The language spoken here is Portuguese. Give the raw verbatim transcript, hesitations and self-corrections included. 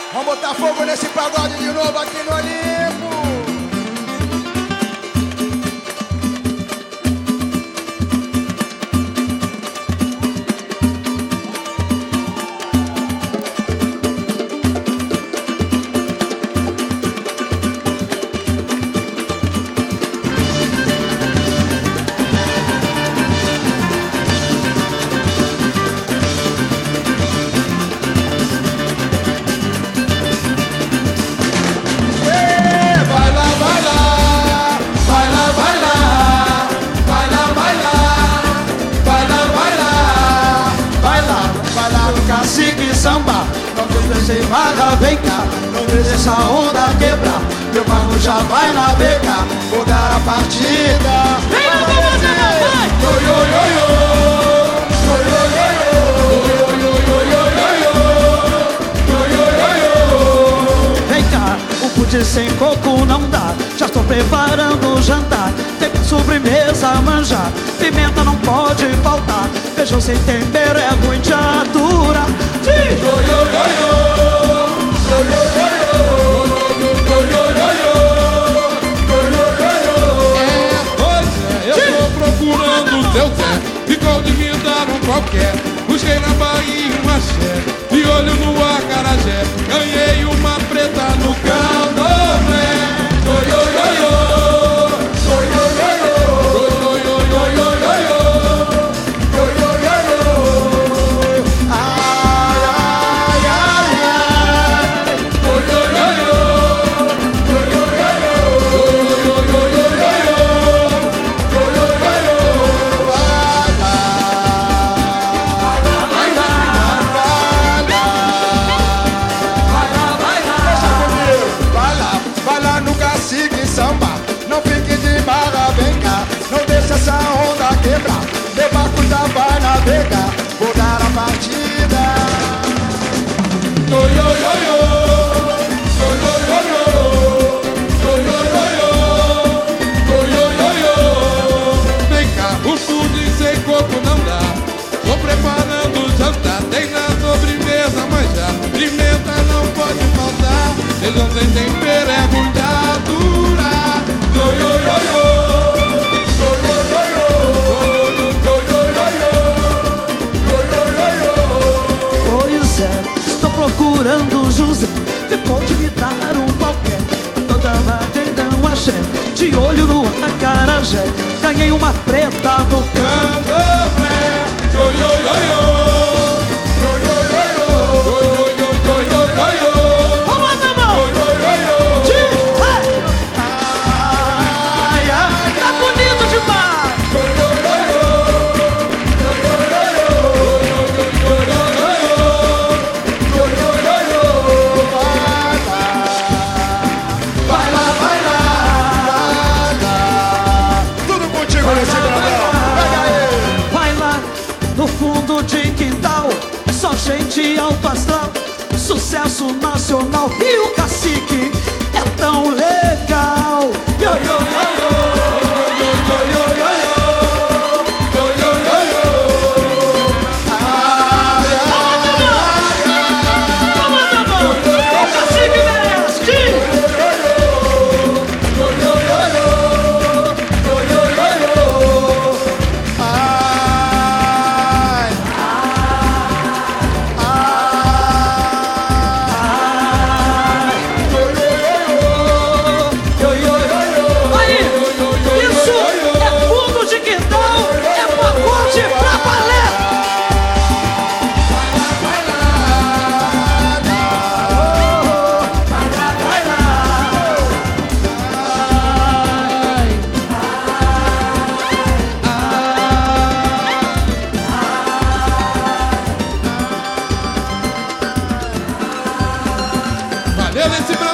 Vamos botar fogo nesse pagode de novo aqui no Olimpo. Cacique samba, não deixa sem vaga, vem cá, não deixa essa onda quebrar. Meu barco já vai navegar, vou dar a partida. Vem lá, vamos, vai! Yo, yo, yo, yo. Yo, yo, yo, yo. Yo, yo, yo, yo, yo. Vem cá, o pudim sem coco não dá. Já estou preparando o jantar. Tem sobremesa a manjar, pimenta não pode faltar. Feijão sem tempero é ruim de aturar. Yo, yo, yo, yo. Yo, yo, yo, yo. Yo, yo, yo, yo. Yo, yo, yo, yo. É, pois é, eu tô procurando o teu Zé, ficou de me dar um qualquer. Busquei na Bahia um axé, de olho no acarajé, ganhei uma preta no candomblé. Yo, yo, yo, yo. Não fique de barra, vem cá, não deixa essa onda quebrar. Meu barco já vai navegar, vou dar a partida. Yo, yo, yo, yo. Yo, yo, yo, yo. Yo, yo, yo, yo. Yo, yo, yo, yo. Vem cá, o pudim sem coco não dá. Tô preparando o jantar, tem na sobremesa manjar. Pimenta não pode faltar, feijão sem tempero é ruim de aturar. Yo, yo, yo, yo. Yo, yo, yo, yo. Yo, yo, yo, yo. Yo, yo, yo, yo. Pois é, estou procurando o José, ficou de me dar um qualquer. Toda batida um axé, de olho no acarajé, ganhei uma preta no candomblé. Yo, yo, yo, yo. Yo, yo, yo, yo. Yo, yo, yo, yo, yo, yo. Vamos lá, meu irmão. Yo, yo, yo, yo. Tá bonito demais! Yo, yo, yo, yo. Yo, yo, yo, yo. Yo, yo, yo, yo. Yo, yo, yo, yo. Vai lá, vai lá, vai lá. Tudo contigo nesse programa. Pega aí. Vai lá, no fundo de quintal, só gente alto astral, sucesso nacional. E o cacique é tão legal. Yo, yo, yo, yo. Valeu nesse